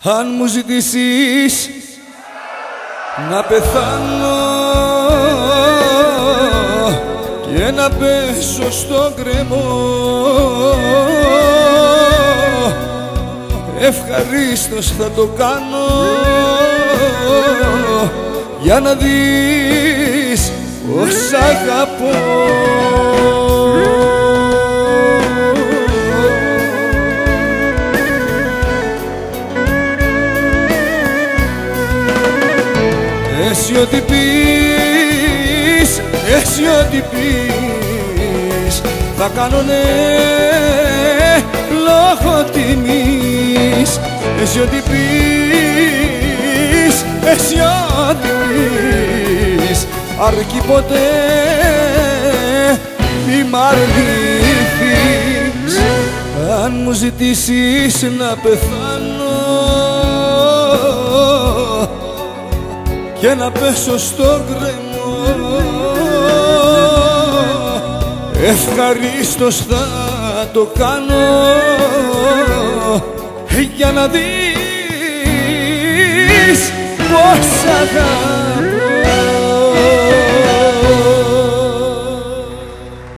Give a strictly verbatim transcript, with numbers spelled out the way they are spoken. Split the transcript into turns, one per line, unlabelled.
Αν μου ζητήσεις να πεθάνω και να πέσω στο γκρεμό, ευχαρίστως θα το κάνω, για να δεις πως αγαπώ. Εσύ ό,τι πεις, εσύ ό,τι πεις, θα κάνω ναι λόγω τιμής. Εσύ ό,τι πεις, εσύ ό,τι πεις, αρκεί ποτέ μη μ' αρνηθείς. Αν μου ζητήσεις να πεθάνω και να πέσω στο γκρεμό, ευχαρίστως θα το κάνω, για να δεις